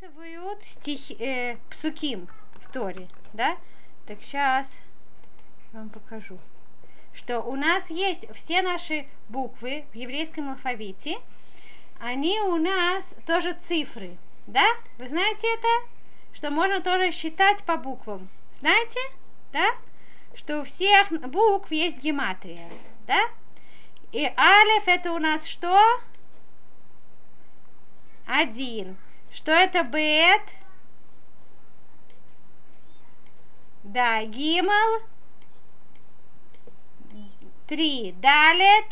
зачитывают псуким в Торе, да? Так сейчас вам покажу, что у нас есть все наши буквы в еврейском алфавите, они у нас тоже цифры, да? Вы знаете это? Что можно тоже считать по буквам. Знаете? Да? Что у всех букв есть гематрия, да? И алеф это у нас что? 1. Что это бет? Да, гимел 3. Далет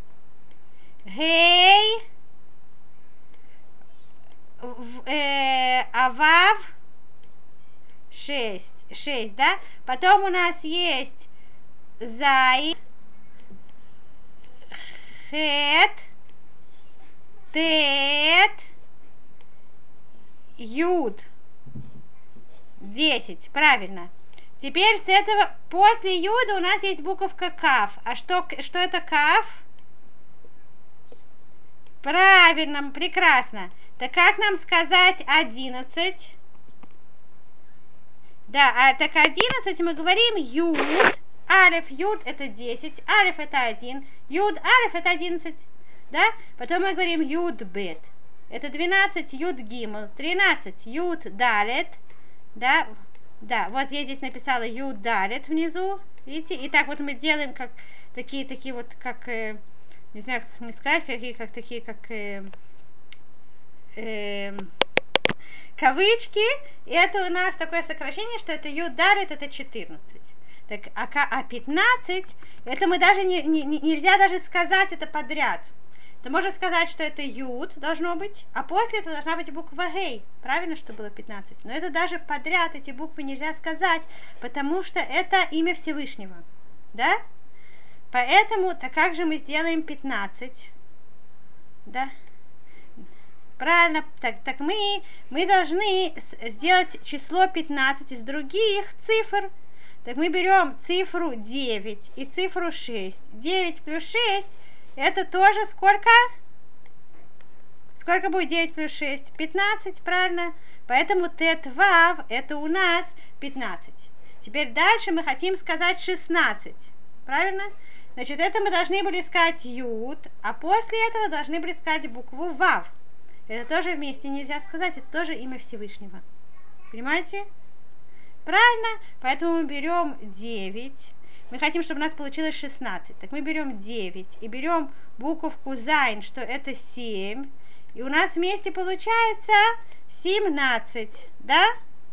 гей авав 6, да? Потом у нас есть зай, хет, тет, юд. 10, правильно. Теперь с этого, после юда у нас есть буковка каф. А что это каф? Правильно, прекрасно. Так как нам сказать 11? Да, так 11 мы говорим юд. Алеф, юд это 10. Алеф это 1. Юд, алеф это 11. Да? Потом мы говорим юд бет. Это 12. Юд гимл. 13. Юд далет. Да? Да, вот я здесь написала юд далет внизу. Видите? И так вот мы делаем как такие вот, как, не знаю, как мне сказать, такие, как кавычки. И это у нас такое сокращение, что это юд далет, это 14. Так, а 15, это мы даже нельзя даже сказать это подряд. То можно сказать, что это юд должно быть, а после этого должна быть буква гей. Правильно, что было 15. Но это даже подряд, эти буквы нельзя сказать, потому что это имя Всевышнего. Да? Поэтому, так как же мы сделаем 15? Да? Правильно, так мы должны сделать число 15 из других цифр. Так мы берем цифру 9 и цифру 6. 9 плюс 6 это тоже сколько? Сколько будет 9 плюс 6? 15, правильно? Поэтому тет-вав это у нас 15. Теперь дальше мы хотим сказать 16. Правильно? Значит, это мы должны были сказать юд, а после этого должны были сказать букву вав. Это тоже вместе нельзя сказать, это тоже имя Всевышнего. Понимаете? Правильно? Поэтому мы берем 9. Мы хотим, чтобы у нас получилось 16. Так мы берем 9 и берем буковку зайн, что это 7. И у нас вместе получается 17. Да?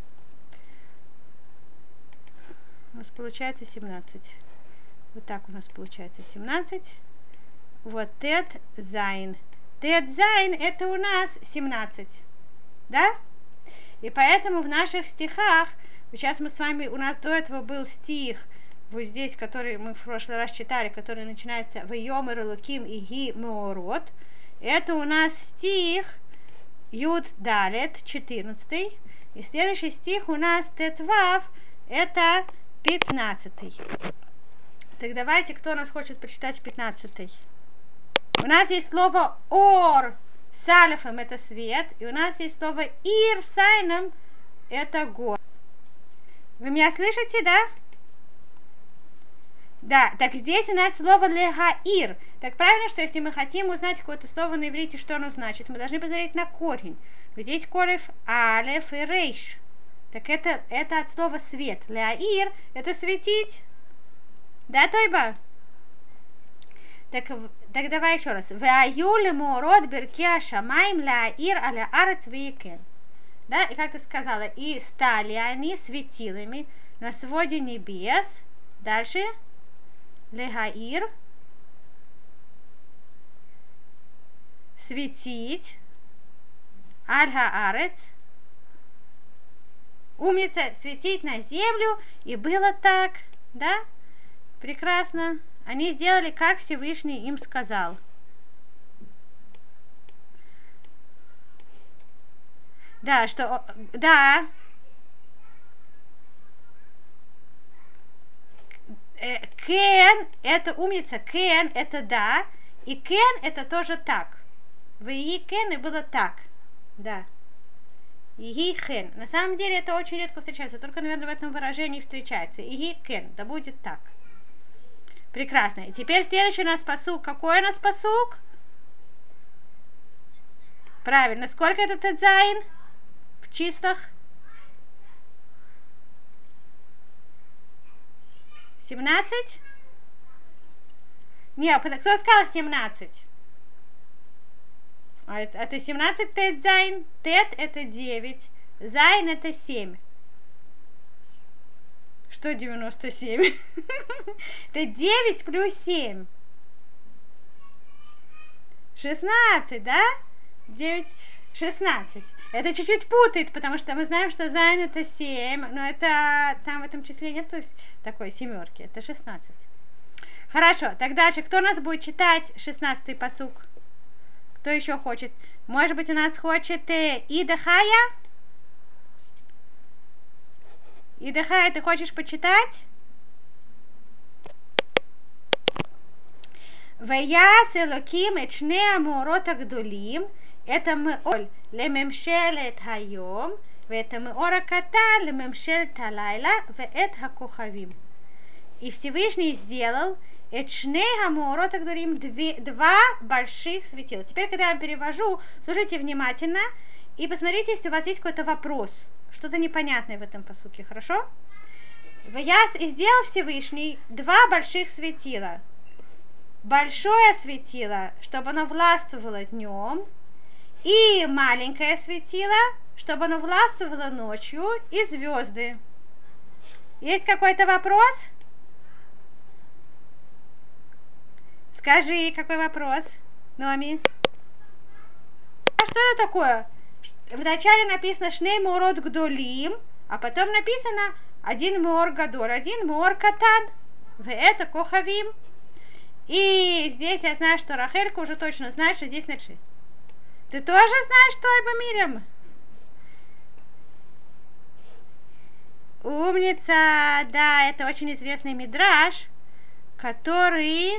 У нас получается 17. Вот так у нас получается 17. Вот тет зайн. Тет зайн это у нас 17. Да? И поэтому в наших стихах, сейчас мы с вами, у нас до этого был стих, вот здесь, который мы в прошлый раз читали, который начинается «Вайомер Элоким и ги меорот». Это у нас стих Юд Далет, 14. И следующий стих у нас Тет-Вав, это 15. Так давайте, кто у нас хочет прочитать 15? У нас есть слово «ор» с алефом, это свет, и у нас есть слово «ир» с айном, это город. Вы меня слышите, да? Да, так здесь у нас слово легаир. Так правильно, что если мы хотим узнать какое-то слово на иврите, что оно значит, мы должны посмотреть на корень. Здесь корень алеф и рейш. Так это от слова свет. Леаир это светить. Да, Тойба? Так давай еще раз. Веаю лемород берке шамаим леаир аля арец вейкен. Да, и как ты сказала, и стали они светилами на своде небес. Дальше. Легаир. Светить. Аль-Хаарец. Умница, светить на землю. И было так. Да? Прекрасно. Они сделали, как Всевышний им сказал. Да, что... Да. Кен это умница, кен это да, и кен это тоже так. В и кен и было так. Да. Иги хен. На самом деле это очень редко встречается, только, наверное, в этом выражении встречается. Иги кен. Да будет так. Прекрасно. И теперь следующий у нас пасук. Какой у нас пасук? Правильно. Сколько это тедзайн в числах? 17? Нет, кто сказал 17? Это 17 тет зайн. Тет это 9. Зайн это 7. Что 97? Это 9 плюс 7. 16, да? 9, 16. Это чуть-чуть путает, потому что мы знаем, что зайн это 7, но это там в этом числе нет такой семерки, это 16. Хорошо, так дальше, кто у нас будет читать 16-й пасук? Кто еще хочет? Может быть, у нас хочет Идахая? Идахая, ты хочешь почитать? Ваяс Элоким эт шней аморот агдолим. Это меор лемемшелет хайом, это меор акатан лемемшелет алайла, веэт хакохавим. И Всевышний сделал эт шней аморот агдолим, два больших светила. Теперь, когда я перевожу, слушайте внимательно и посмотрите, если у вас есть какой-то вопрос, что-то непонятное в этом пасуке, хорошо? Ваяс и сделал Всевышний два больших светила. Большое светило, чтобы оно властвовало днем, и маленькое светило, чтобы оно властвовало ночью, и звезды. Есть какой-то вопрос? Скажи, какой вопрос, Номи? А что это такое? Вначале написано «Шней морот гдолим», а потом написано «Один мор гадор», «Один мор катан». Это кохавим. И здесь я знаю, что Рахелька уже точно знает, что здесь напиши. Ты тоже знаешь, что Эба Мирям? Умница! Да, это очень известный мидраш, который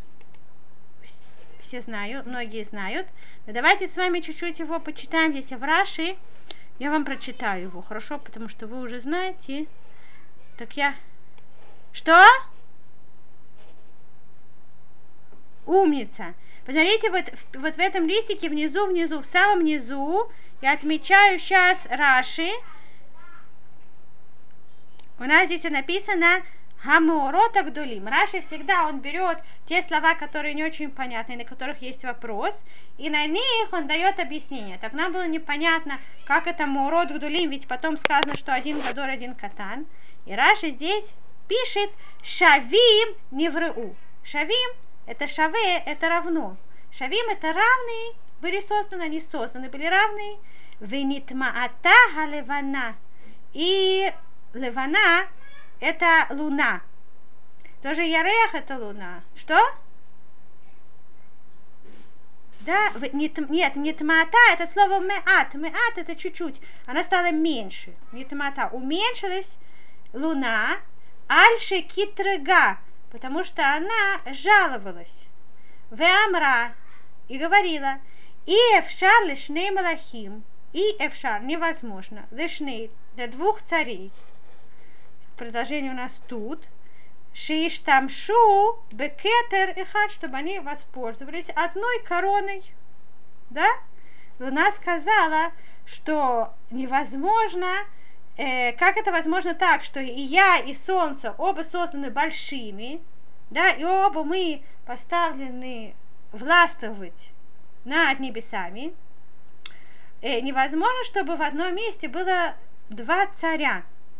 все знают, многие знают. Но давайте с вами чуть-чуть его почитаем здесь в Раши. Я вам прочитаю его, хорошо? Потому что вы уже знаете. Так я... Что? Умница. Посмотрите, вот в этом листике внизу, в самом низу, я отмечаю сейчас Раши. У нас здесь написано Хаморот Агдулим. Раши всегда он берет те слова, которые не очень понятны, на которых есть вопрос, и на них он дает объяснение. Так нам было непонятно, как это Морот Агдулим, ведь потом сказано, что один гадор, один катан. И Раши здесь пишет Шавим Невреу. Шавим это шаве, это равно. Шавим это равные, были созданы, они созданы, были равные. Венитмаата галевана. И левана это луна. Тоже ярех это луна. Что? Да, нет, нитмаата это слово меат. Меат это чуть-чуть. Она стала меньше. Нитмаата уменьшилась луна. Альше китрега. Потому что она жаловалась. Веамра и говорила, и эфшар лишней малахим, и эфшар невозможно, лишней для двух царей. Продолжение у нас тут. Шииштамшу бекетер эхад, чтобы они воспользовались одной короной. Да? Луна сказала, что невозможно. Как это возможно так, что и я, и Солнце оба созданы большими, да, и оба мы поставлены властвовать над небесами. Невозможно, чтобы в одном месте было два царя.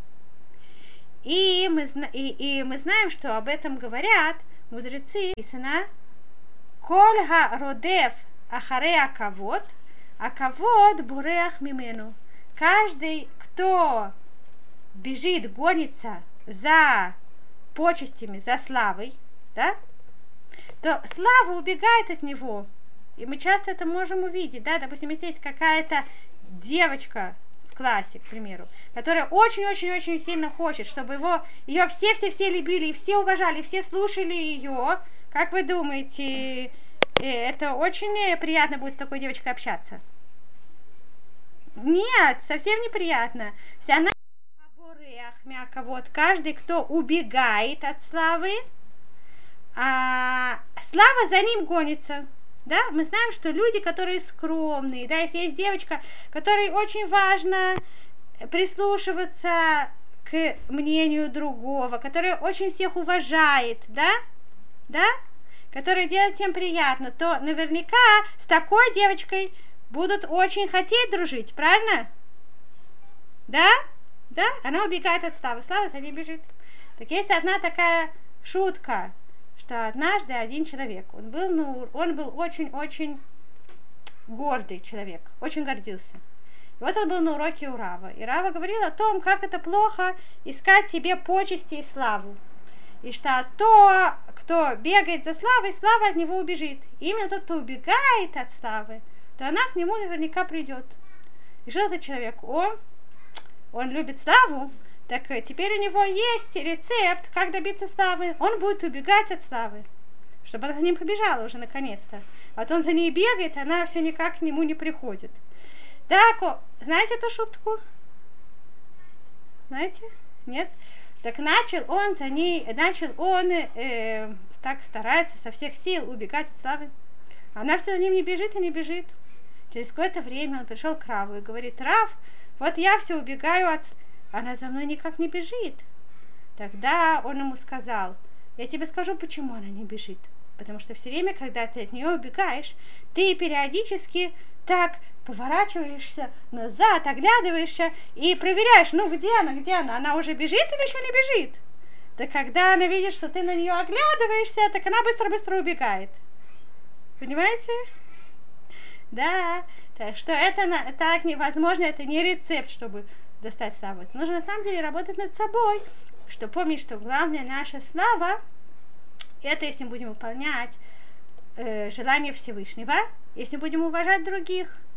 И мы знаем, что об этом говорят мудрецы. Написано «Коль родев ахаре акавод буреах мимену». Каждый, кто бежит, гонится за почестями, за славой, да, то слава убегает от него. И мы часто это можем увидеть, да, допустим, если есть какая-то девочка в классе, к примеру, которая очень-очень-очень сильно хочет, чтобы ее все любили, и все уважали, и все слушали ее, как вы думаете, это очень приятно будет с такой девочкой общаться? Нет, совсем неприятно. Вся она мягко, вот каждый, кто убегает от славы, слава за ним гонится. Да, мы знаем, что люди, которые скромные, да, если есть девочка, которой очень важно прислушиваться к мнению другого, которая очень всех уважает, да, которая делает всем приятно, то наверняка с такой девочкой будут очень хотеть дружить, правильно? Да? Да? Она убегает от славы, слава за ней бежит. Так есть одна такая шутка, что однажды один человек, он был очень-очень гордый человек, очень гордился. И вот он был на уроке у Рава, и Рава говорил о том, как это плохо искать себе почести и славу. И что кто бегает за славой, слава от него убежит. И именно тот, кто убегает от славы, то она к нему наверняка придет. И что этот человек? Он любит славу, так теперь у него есть рецепт, как добиться славы. Он будет убегать от славы, чтобы она за ним побежала уже наконец-то. А вот он за ней бегает, она все никак к нему не приходит. Так, знаете эту шутку? Знаете? Нет? Так начал он так старается со всех сил убегать от славы. Она все за ним не бежит и не бежит. Через какое-то время он пришел к Раву и говорит: Рав, вот я все убегаю от... Она за мной никак не бежит. Тогда он ему сказал: я тебе скажу, почему она не бежит. Потому что все время, когда ты от нее убегаешь, ты периодически так поворачиваешься назад, оглядываешься и проверяешь, где она уже бежит или еще не бежит. Да когда она видит, что ты на нее оглядываешься, так она быстро-быстро убегает. Понимаете? Да, так что это так невозможно, это не рецепт, чтобы достать славу. Это нужно на самом деле работать над собой, что помнить, что главная наша слава, это если мы будем выполнять желание Всевышнего, если будем уважать других.